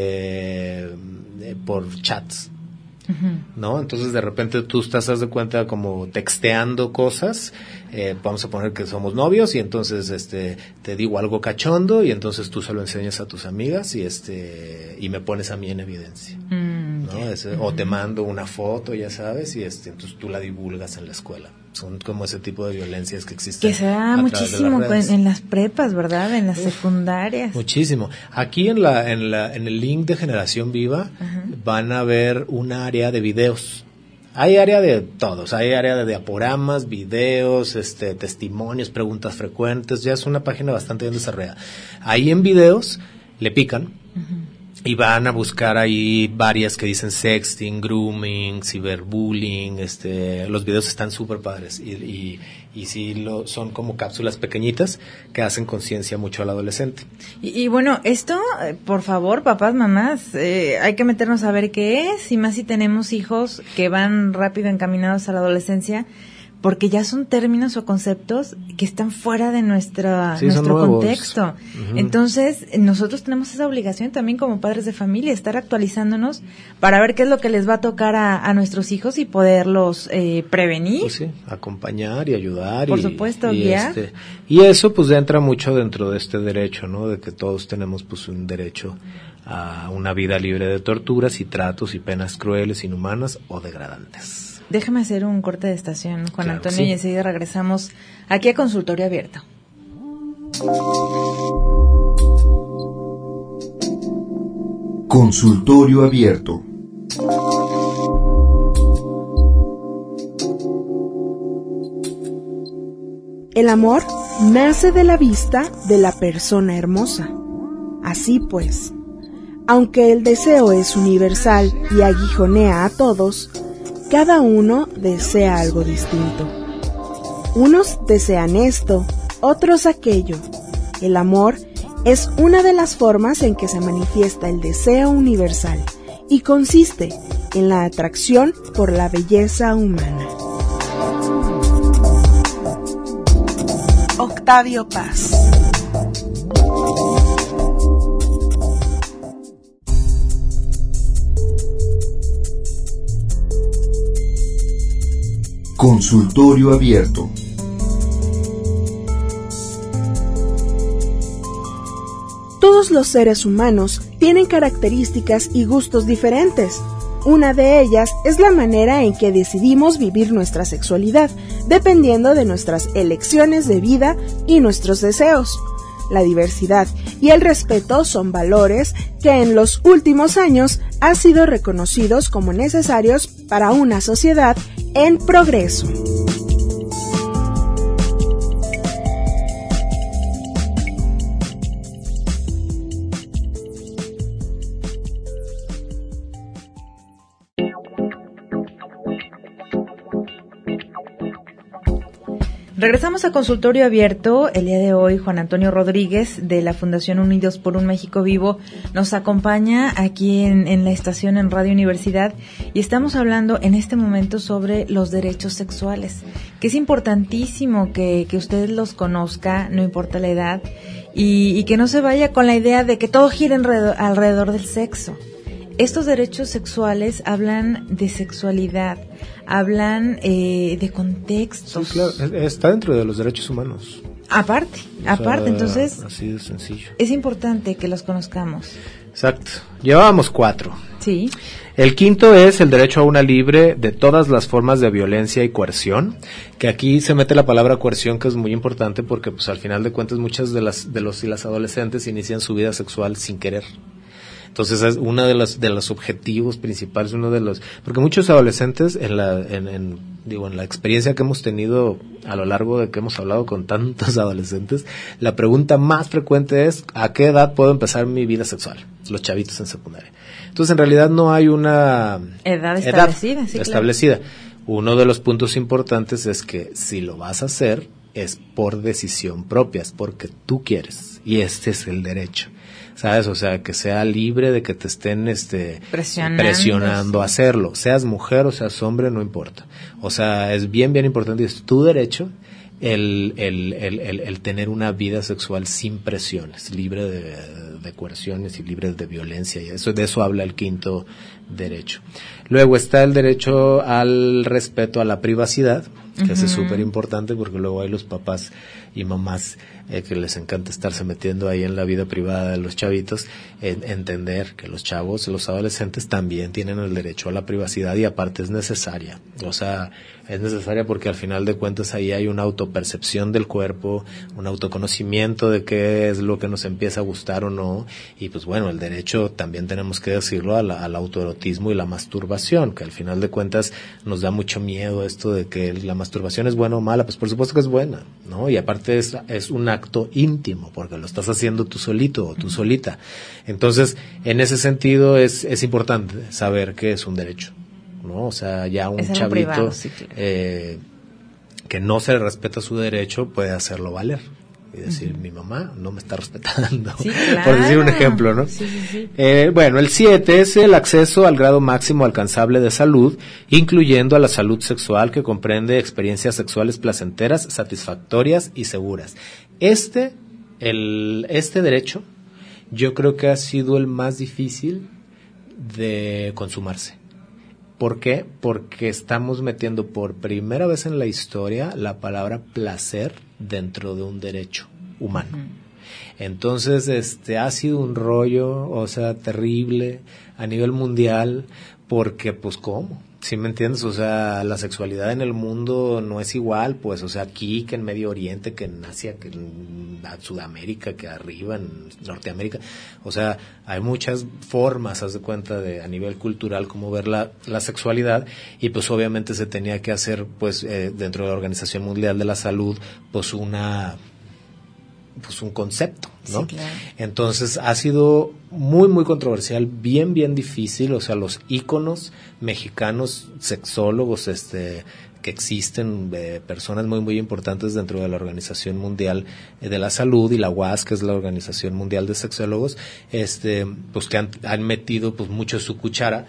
por chats, ¿no? Entonces de repente tú estás, haz de cuenta, como texteando cosas, vamos a poner que somos novios y entonces te digo algo cachondo y entonces tú se lo enseñas a tus amigas y me pones a mí en evidencia, ¿no? O te mando una foto, ya sabes, y entonces tú la divulgas en la escuela. Son como ese tipo de violencias que existen. Que se da muchísimo en las prepas, ¿verdad? En las secundarias. Muchísimo. Aquí en el link de Generación Viva van a ver un área de videos. Hay área de todos, hay área de diaporamas, videos, testimonios, preguntas frecuentes. Ya es una página bastante bien desarrollada. Ahí en videos le pican. Y van a buscar ahí varias que dicen sexting, grooming, ciberbullying, los videos están súper padres y sí son como cápsulas pequeñitas que hacen conciencia mucho al adolescente. Y bueno, esto, por favor, papás, mamás, hay que meternos a ver qué es, y más si tenemos hijos que van rápido encaminados a la adolescencia, porque ya son términos o conceptos que están fuera de nuestro contexto. Entonces, nosotros tenemos esa obligación también como padres de familia, estar actualizándonos para ver qué es lo que les va a tocar a nuestros hijos y poderlos prevenir. Pues sí, acompañar y ayudar. Por supuesto, guiar. Y eso pues entra mucho dentro de este derecho, ¿no? De que todos tenemos pues un derecho a una vida libre de torturas y tratos y penas crueles, inhumanas o degradantes. Déjame hacer un corte de estación, Juan Claro, Antonio, sí. y enseguida regresamos aquí a Consultorio Abierto. Consultorio Abierto. El amor nace de la vista de la persona hermosa. Así pues, aunque el deseo es universal y aguijonea a todos, cada uno desea algo distinto. Unos desean esto, otros aquello. El amor es una de las formas en que se manifiesta el deseo universal y consiste en la atracción por la belleza humana. Octavio Paz. Consultorio Abierto. Todos los seres humanos tienen características y gustos diferentes. Una de ellas es la manera en que decidimos vivir nuestra sexualidad, dependiendo de nuestras elecciones de vida y nuestros deseos. La diversidad y el respeto son valores que en los últimos años han sido reconocidos como necesarios para una sociedad en progreso. Regresamos a Consultorio Abierto. El día de hoy, Juan Antonio Rodríguez, de la Fundación Unidos por un México Vivo, nos acompaña aquí en la estación en Radio Universidad, y estamos hablando en este momento sobre los derechos sexuales, que es importantísimo que usted los conozca, no importa la edad, y que no se vaya con la idea de que todo gira alrededor del sexo. Estos derechos sexuales hablan de sexualidad, hablan de contextos. Sí, claro, está dentro de los derechos humanos. Aparte, entonces, así de sencillo. Es importante que los conozcamos. Exacto. Llevábamos 4. Sí. El quinto es el derecho a una libre de todas las formas de violencia y coerción, que aquí se mete la palabra coerción, que es muy importante porque pues al final de cuentas muchas de los y las adolescentes inician su vida sexual sin querer. Entonces es uno de los objetivos principales, porque muchos adolescentes en la experiencia que hemos tenido a lo largo de que hemos hablado con tantos adolescentes, la pregunta más frecuente es ¿a qué edad puedo empezar mi vida sexual? Los chavitos en secundaria. Entonces en realidad no hay una edad establecida. Claro. Uno de los puntos importantes es que si lo vas a hacer es por decisión propia, es porque tú quieres, y este es el derecho. ¿Sabes? O sea, que sea libre de que te estén presionando a hacerlo. Seas mujer o seas hombre, no importa. O sea, es bien importante, es tu derecho el tener una vida sexual sin presiones, libre de coerciones y libre de violencia. Y de eso habla el quinto derecho. Luego está el derecho al respeto a la privacidad, que es súper importante porque luego hay los papás y mamás que les encanta estarse metiendo ahí en la vida privada de los chavitos, entender que los chavos, los adolescentes también tienen el derecho a la privacidad y aparte es necesaria. O sea, es necesaria porque al final de cuentas ahí hay una autopercepción del cuerpo, un autoconocimiento de qué es lo que nos empieza a gustar o no, y pues bueno, el derecho también tenemos que decirlo al autoerotismo y la masturbación, que al final de cuentas nos da mucho miedo esto de que la masturbación es buena o mala. Pues por supuesto que es buena, ¿no? Y aparte es un acto íntimo porque lo estás haciendo tú solito o tú solita. Entonces, en ese sentido es importante saber que es un derecho, ¿no? O sea, ya un chavito privado, sí, claro, que no se le respeta su derecho puede hacerlo valer y decir, mi mamá no me está respetando, sí, claro, por decir un ejemplo, ¿no? Sí. Bueno, el 7 es el acceso al grado máximo alcanzable de salud, incluyendo a la salud sexual, que comprende experiencias sexuales placenteras, satisfactorias y seguras. Este derecho yo creo que ha sido el más difícil de consumarse. ¿Por qué? Porque estamos metiendo por primera vez en la historia la palabra placer dentro de un derecho humano. Entonces, ha sido un rollo, o sea, terrible a nivel mundial, porque, pues, ¿cómo? ¿Sí me entiendes? O sea, la sexualidad en el mundo no es igual, pues, o sea, aquí que en Medio Oriente, que en Asia, que en Sudamérica, que arriba en Norteamérica. O sea, hay muchas formas, haz de cuenta, a nivel cultural, como ver la sexualidad, y pues obviamente se tenía que hacer, pues, dentro de la Organización Mundial de la Salud, pues un concepto, ¿no? Sí, claro. Entonces ha sido muy, muy controversial, bien difícil. O sea, los íconos mexicanos, sexólogos, que existen, personas muy, muy importantes dentro de la Organización Mundial de la Salud y la UAS, que es la Organización Mundial de Sexólogos, pues que han metido pues mucho su cuchara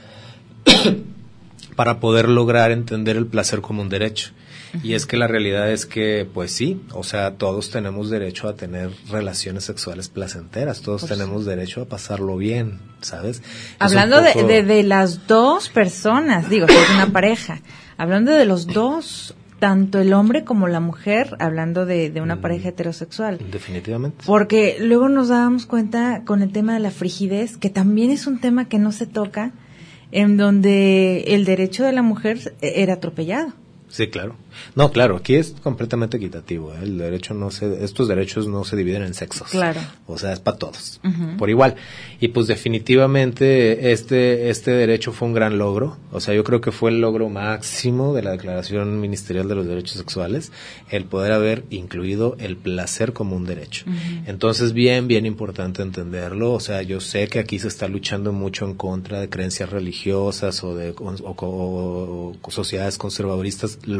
para poder lograr entender el placer como un derecho. Y es que la realidad es que, pues sí, o sea, todos tenemos derecho a tener relaciones sexuales placenteras, todos tenemos derecho a pasarlo bien, ¿sabes? Hablando de las dos personas, digo, si es una pareja, hablando de los dos, tanto el hombre como la mujer, hablando de una pareja heterosexual. Definitivamente. Porque luego nos dábamos cuenta con el tema de la frigidez, que también es un tema que no se toca, en donde el derecho de la mujer era atropellado. Sí, claro. No, claro, aquí es completamente equitativo, ¿eh? El derecho estos derechos no se dividen en sexos. Claro. O sea, es para todos, por igual. Y pues definitivamente este derecho fue un gran logro. O sea, yo creo que fue el logro máximo de la Declaración Ministerial de los Derechos Sexuales, el poder haber incluido el placer como un derecho. Entonces, bien importante entenderlo. O sea, yo sé que aquí se está luchando mucho en contra de creencias religiosas o sociedades conservadoristas, lo sabemos.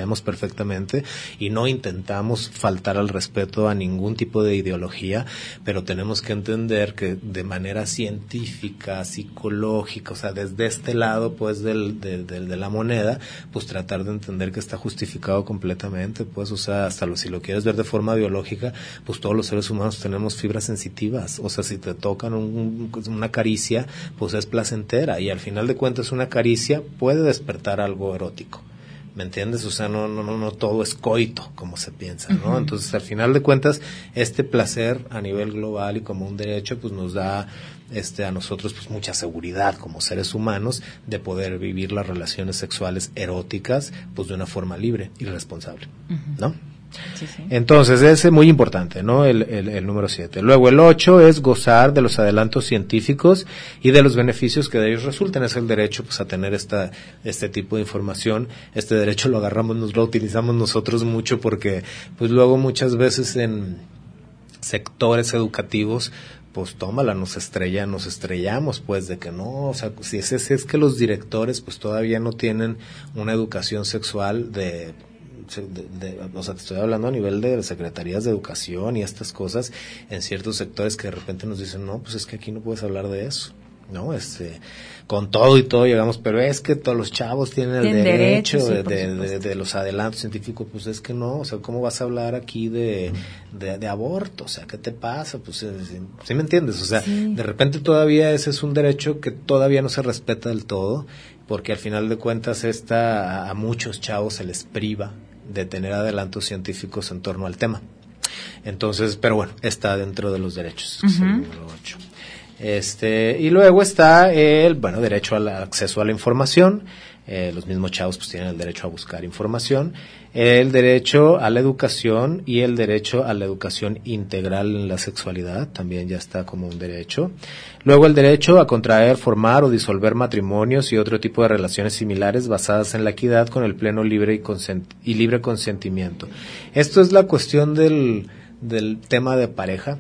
sabemos perfectamente y no intentamos faltar al respeto a ningún tipo de ideología, pero tenemos que entender que de manera científica, psicológica, o sea, desde este lado pues de la moneda, pues tratar de entender que está justificado completamente, pues, o sea, hasta si lo quieres ver de forma biológica, pues todos los seres humanos tenemos fibras sensitivas, o sea, si te tocan una caricia, pues es placentera, y al final de cuentas una caricia puede despertar algo erótico, ¿me entiendes? O sea, no todo es coito como se piensa, ¿no? Uh-huh. Entonces, al final de cuentas, este placer a nivel global y como un derecho, pues nos da a nosotros pues mucha seguridad como seres humanos de poder vivir las relaciones sexuales eróticas pues de una forma libre y responsable, uh-huh. ¿no? Sí, sí. Entonces, ese es muy importante, ¿no? El número 7. Luego, el 8 es gozar de los adelantos científicos y de los beneficios que de ellos resultan. Es el derecho, pues, a tener este tipo de información. Este derecho lo lo utilizamos nosotros mucho porque, pues, luego muchas veces en sectores educativos, pues tómala, nos estrellamos pues de que no, o sea, si es que los directores pues todavía no tienen una educación sexual o sea, te estoy hablando a nivel de secretarías de educación y estas cosas en ciertos sectores que de repente nos dicen, no, pues es que aquí no puedes hablar de eso, ¿no? Con todo y todo llegamos, pero es que todos los chavos tienen el derecho sí, de los adelantos científicos, pues es que no, o sea, ¿cómo vas a hablar aquí de aborto? O sea, ¿qué te pasa? Pues, ¿sí me entiendes? O sea, sí. De repente todavía ese es un derecho que todavía no se respeta del todo, porque al final de cuentas a muchos chavos se les priva de tener adelantos científicos en torno al tema. Entonces, pero bueno, está dentro de los derechos, uh-huh. Es el número 8. Y luego está el derecho al acceso a la información. Los mismos chavos pues tienen el derecho a buscar información, el derecho a la educación y el derecho a la educación integral en la sexualidad, también ya está como un derecho. Luego el derecho a contraer, formar o disolver matrimonios y otro tipo de relaciones similares basadas en la equidad con el pleno libre y libre consentimiento. Esto es la cuestión del tema de pareja.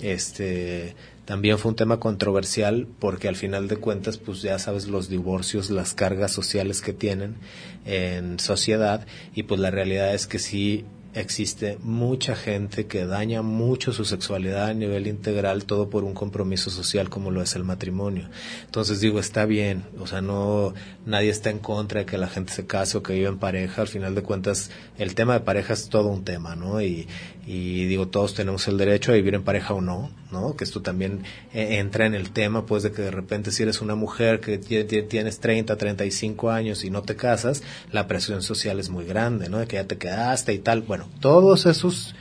También fue un tema controversial porque al final de cuentas, pues ya sabes, los divorcios, las cargas sociales que tienen en sociedad, y pues la realidad es que sí existe mucha gente que daña mucho su sexualidad a nivel integral, todo por un compromiso social como lo es el matrimonio. Entonces digo, está bien, o sea, nadie está en contra de que la gente se case o que viva en pareja. Al final de cuentas, el tema de pareja es todo un tema, ¿no? Y digo, todos tenemos el derecho a vivir en pareja o no, ¿no? Que esto también entra en el tema, pues, de que de repente si eres una mujer que tienes 30, 35 años y no te casas, la presión social es muy grande, ¿no? De que ya te quedaste y tal. Bueno, todos esos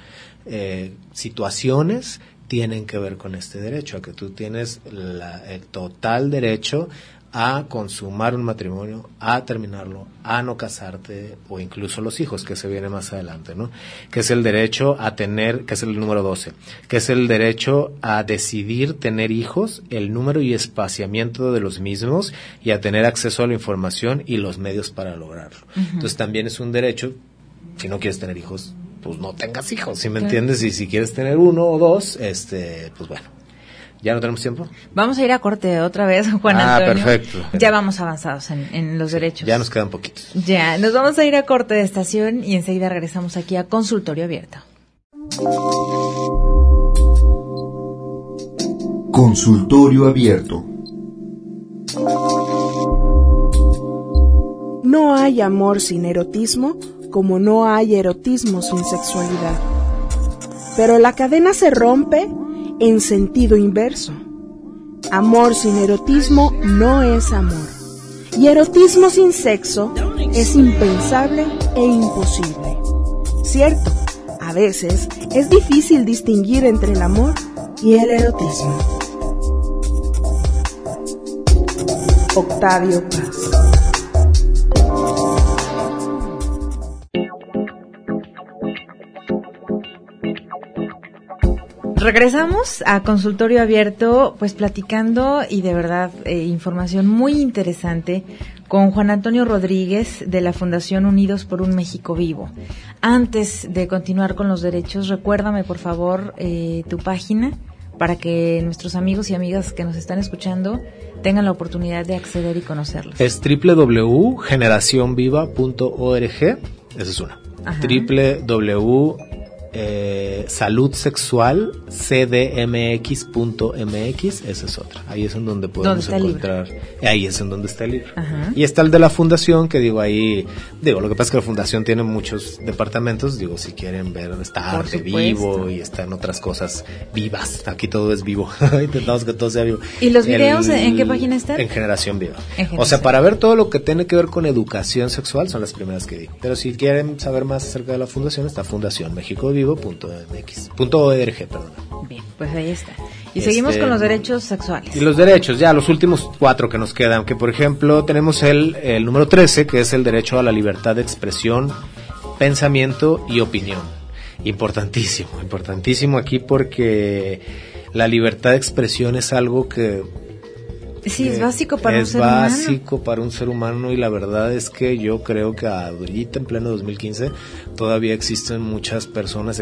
situaciones tienen que ver con este derecho, a que tú tienes el total derecho a consumar un matrimonio, a terminarlo, a no casarte, o incluso los hijos, que se viene más adelante, ¿no? Que es el derecho a tener, que es el número 12, que es el derecho a decidir tener hijos, el número y espaciamiento de los mismos, y a tener acceso a la información y los medios para lograrlo. Uh-huh. Entonces también es un derecho, si no quieres tener hijos, pues no tengas hijos, ¿sí me entiendes? Y si quieres tener uno o dos, pues bueno. ¿Ya no tenemos tiempo? Vamos a ir a corte otra vez, Juan Antonio. Perfecto. Ya vamos avanzados en los derechos. Ya nos quedan poquitos. Ya, nos vamos a ir a corte de estación y enseguida regresamos aquí a Consultorio Abierto. Consultorio Abierto. No hay amor sin erotismo, como no hay erotismo sin sexualidad. Pero la cadena se rompe en sentido inverso. Amor sin erotismo no es amor. Y erotismo sin sexo es impensable e imposible. Cierto, a veces es difícil distinguir entre el amor y el erotismo. Octavio Paz. Regresamos a Consultorio Abierto, pues platicando y de verdad información muy interesante con Juan Antonio Rodríguez de la Fundación Unidos por un México Vivo. Antes de continuar con los derechos, recuérdame por favor tu página para que nuestros amigos y amigas que nos están escuchando tengan la oportunidad de acceder y conocerlos. Es www.generacionviva.org. Esa es una. Ajá. www.saludsexualcdmx.mx, esa es otra. Ahí es en donde podemos encontrar. Ahí es en donde está el libro. Ajá. Y está el de la fundación, que digo ahí, lo que pasa es que la fundación tiene muchos departamentos, si quieren ver, está Por Arte supuesto. Vivo y están otras cosas vivas. Aquí todo es vivo. Intentamos que todo sea vivo. ¿Y los videos en qué página están? En Generación Viva. En O sea, para ver todo lo que tiene que ver con educación sexual son las primeras que digo. Pero si quieren saber más acerca de la fundación, está fundacionmexicovivo.org, perdón. Bien, pues ahí está. Y seguimos con los derechos sexuales. Y los derechos, ya los últimos 4 que nos quedan, que por ejemplo tenemos el número 13, que es el derecho a la libertad de expresión, pensamiento y opinión. Importantísimo aquí, porque la libertad de expresión es algo que sí, es básico para un ser humano. Es básico para un ser humano, y la verdad es que yo creo que ahorita en pleno 2015 todavía existimos muchas personas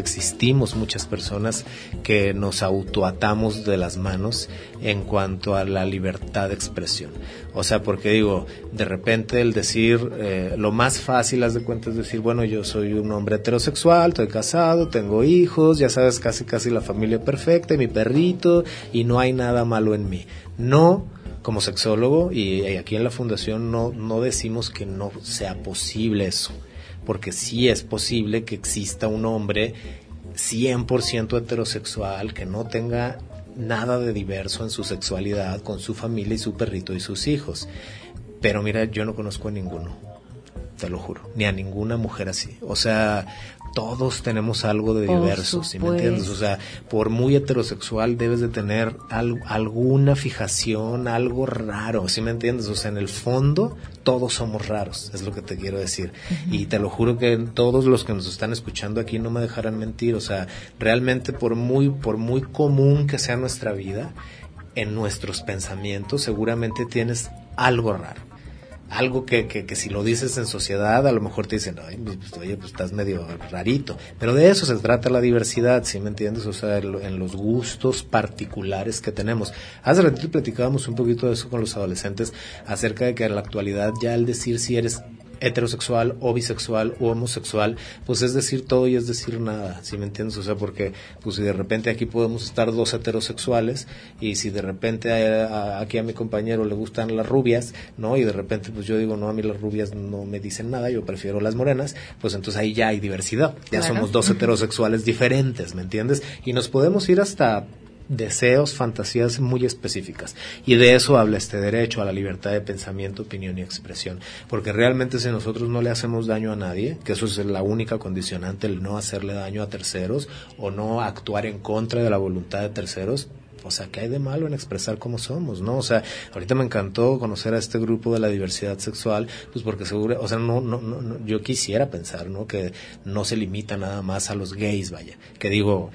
que nos autoatamos de las manos en cuanto a la libertad de expresión. O sea, porque de repente el decir, lo más fácil, haz de cuenta, es decir, bueno, yo soy un hombre heterosexual, estoy casado, tengo hijos, ya sabes, casi la familia perfecta, y mi perrito, y no hay nada malo en mí. No. Como sexólogo, y aquí en la fundación no decimos que no sea posible eso, porque sí es posible que exista un hombre 100% heterosexual que no tenga nada de diverso en su sexualidad, con su familia y su perrito y sus hijos. Pero mira, yo no conozco a ninguno, te lo juro, ni a ninguna mujer así. O sea, todos tenemos algo de diverso, ¿sí me entiendes? O sea, por muy heterosexual debes de tener alguna fijación, algo raro, ¿sí me entiendes? O sea, en el fondo todos somos raros, es lo que te quiero decir. Uh-huh. Y te lo juro que todos los que nos están escuchando aquí no me dejarán mentir. O sea, realmente por muy común que sea nuestra vida, en nuestros pensamientos seguramente tienes algo raro. Algo que si lo dices en sociedad, a lo mejor te dicen, oye, pues estás medio rarito. Pero de eso se trata la diversidad, ¿sí me entiendes? O sea, en los gustos particulares que tenemos. Hace ratito platicábamos un poquito de eso con los adolescentes, acerca de que en la actualidad ya el decir si eres heterosexual o bisexual o homosexual, pues es decir todo y es decir nada, ¿sí me entiendes? O sea, porque pues si de repente aquí podemos estar 2 heterosexuales, y si de repente aquí a mi compañero le gustan las rubias, ¿no? Y de repente pues yo digo, no, a mí las rubias no me dicen nada, yo prefiero las morenas, pues entonces ahí ya hay diversidad, ya claro. Somos 2 heterosexuales diferentes, ¿me entiendes? Y nos podemos ir hasta deseos, fantasías muy específicas, y de eso habla este derecho a la libertad de pensamiento, opinión y expresión, porque realmente si nosotros no le hacemos daño a nadie, que eso es la única condicionante, el no hacerle daño a terceros o no actuar en contra de la voluntad de terceros, o sea, ¿qué hay de malo en expresar cómo somos, no? O sea, ahorita me encantó conocer a este grupo de la diversidad sexual, pues porque seguro, o sea, no, yo quisiera pensar, ¿no? Que no se limita nada más a los gays, vaya, que digo,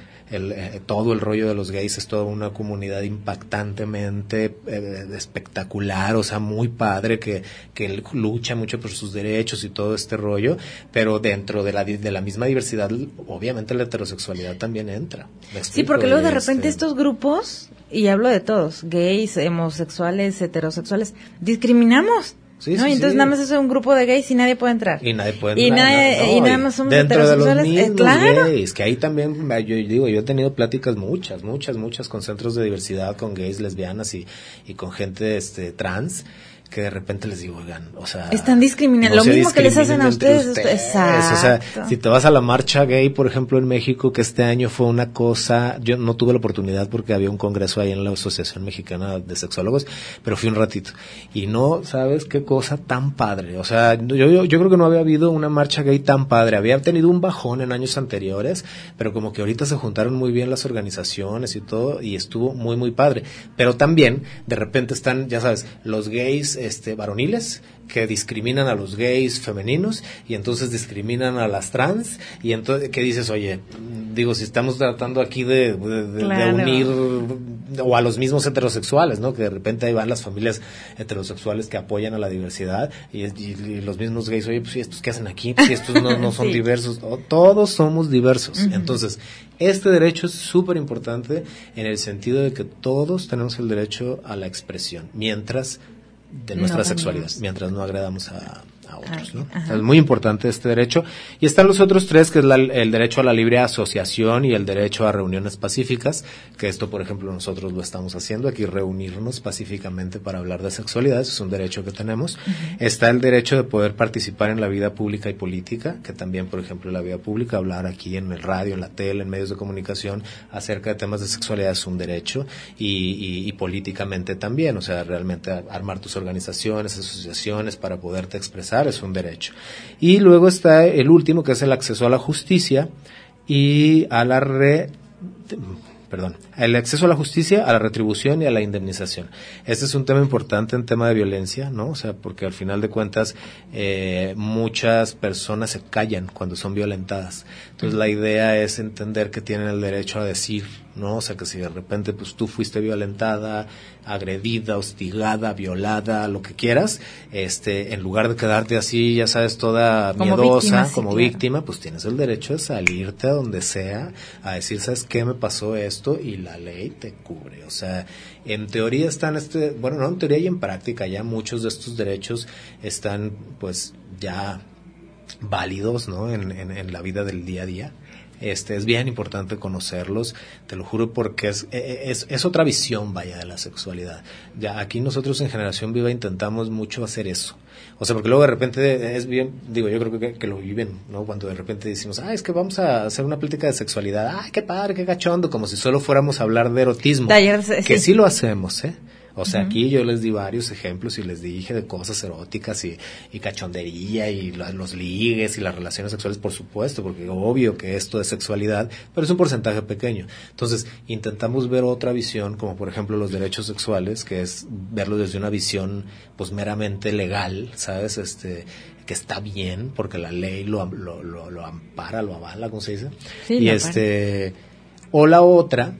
todo el rollo de los gays es toda una comunidad impactantemente espectacular, o sea, muy padre, que lucha mucho por sus derechos y todo este rollo, pero dentro de la misma diversidad, obviamente la heterosexualidad también entra. Sí, porque luego de repente estos grupos, y hablo de todos, gays, homosexuales, heterosexuales, discriminamos. Sí, ¿no? sí, y entonces sí. Nada más es un grupo de gays y nadie puede entrar. Y nadie puede entrar. Y nada más somos dentro heterosexuales. De los mismos claro. gays, que ahí también, yo he tenido pláticas muchas con centros de diversidad, con gays, lesbianas y con gente trans, que de repente les digo, oigan, o sea, están discriminando, no lo mismo que les hacen a ustedes. Exacto. O sea, si te vas a la marcha gay, por ejemplo, en México, que este año fue una cosa, yo no tuve la oportunidad porque había un congreso ahí en la Asociación Mexicana de Sexólogos, pero fui un ratito, y no sabes qué cosa tan padre. O sea, yo creo que no había habido una marcha gay tan padre. Había tenido un bajón en años anteriores, pero como que ahorita se juntaron muy bien las organizaciones y todo, y estuvo muy, muy padre. Pero también, de repente están, ya sabes, los gays varoniles que discriminan a los gays femeninos, y entonces discriminan a las trans, y entonces, ¿qué dices? Oye, digo, si estamos tratando aquí de claro. unir, o a los mismos heterosexuales, ¿no? Que de repente ahí van las familias heterosexuales que apoyan a la diversidad, y los mismos gays, oye, pues ¿y estos qué hacen aquí? Si estos no son sí. diversos, todos somos diversos. Uh-huh. Entonces, este derecho es súper importante en el sentido de que todos tenemos el derecho a la expresión, mientras de nuestra sexualidad, mientras no agredamos a a otros, ¿no? Es muy importante este derecho. Y están los otros tres, que es el derecho a la libre asociación y el derecho a reuniones pacíficas, que esto, por ejemplo, nosotros lo estamos haciendo aquí, reunirnos pacíficamente para hablar de sexualidad, es un derecho que tenemos. Está el derecho de poder participar en la vida pública y política, que también, por ejemplo, en la vida pública, hablar aquí en el radio, en la tele, en medios de comunicación acerca de temas de sexualidad es un derecho, y políticamente también, o sea, realmente armar tus organizaciones, asociaciones para poderte expresar es un derecho. Y luego está el último, que es el acceso a la justicia y a el acceso a la justicia, a la retribución y a la indemnización. Este es un tema importante en tema de violencia, ¿no? O sea, porque al final de cuentas muchas personas se callan cuando son violentadas. Entonces la idea es entender que tienen el derecho a decir, ¿no? O sea, que si de repente pues tú fuiste violentada, agredida, hostigada, violada, lo que quieras, en lugar de quedarte así, ya sabes, toda como miedosa, víctima, pues tienes el derecho de salirte a donde sea, a decir, ¿sabes qué? Me pasó esto, y la ley te cubre. O sea, en teoría están no en teoría y en práctica ya muchos de estos derechos están pues ya válidos, ¿no? En la vida del día a día. Es bien importante conocerlos, te lo juro, porque es otra visión, vaya, de la sexualidad. Ya aquí nosotros en Generación Viva intentamos mucho hacer eso. O sea, porque luego de repente es bien, digo, yo creo que lo viven, ¿no? Cuando de repente decimos, es que vamos a hacer una plática de sexualidad, qué padre, qué cachondo, como si solo fuéramos a hablar de erotismo. Que sí lo hacemos, O sea, aquí yo les di varios ejemplos y les dije de cosas eróticas y cachondería y los ligues y las relaciones sexuales, por supuesto, porque obvio que esto es sexualidad, pero es un porcentaje pequeño. Entonces, intentamos ver otra visión, como por ejemplo los derechos sexuales, que es verlo desde una visión pues meramente legal, ¿sabes? Que está bien, porque la ley lo ampara, lo avala, ¿cómo se dice? Sí, y o la otra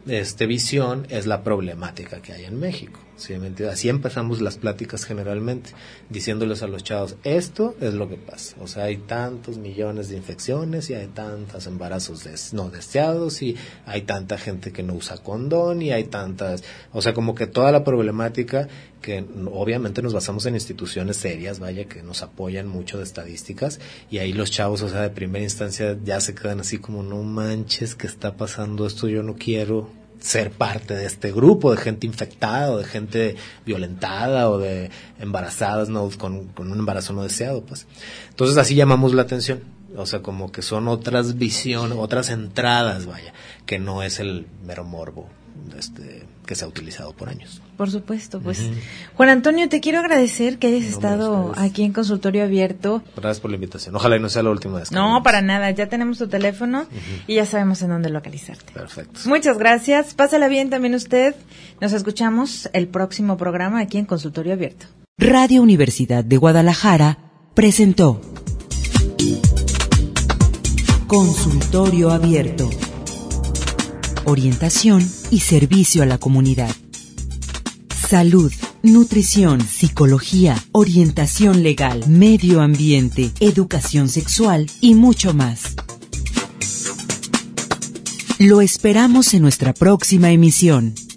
visión es la problemática que hay en México. ¿Sí? Así empezamos las pláticas generalmente, diciéndoles a los chavos, esto es lo que pasa. O sea, hay tantos millones de infecciones y hay tantos embarazos no deseados y hay tanta gente que no usa condón y hay tantas... O sea, como que toda la problemática que obviamente nos basamos en instituciones serias, vaya, que nos apoyan mucho de estadísticas, y ahí los chavos, o sea, de primera instancia ya se quedan así como, no manches, ¿qué está pasando esto? Yo no quiero ser parte de este grupo de gente infectada o de gente violentada o de embarazadas, ¿no? con un embarazo no deseado, pues. Entonces así llamamos la atención, o sea, como que son otras visiones, otras entradas, vaya, que no es el mero morbo que se ha utilizado por años. Por supuesto, pues. Juan Antonio, te quiero agradecer que hayas estado aquí en Consultorio Abierto. Gracias por la invitación. Ojalá y no sea la última vez. No, para nada. Ya tenemos tu teléfono y ya sabemos en dónde localizarte. Perfecto. Muchas gracias. Pásala bien también usted. Nos escuchamos el próximo programa aquí en Consultorio Abierto. Radio Universidad de Guadalajara presentó Consultorio Abierto. Orientación y servicio a la comunidad. Salud, nutrición, psicología, orientación legal, medio ambiente, educación sexual y mucho más. Lo esperamos en nuestra próxima emisión.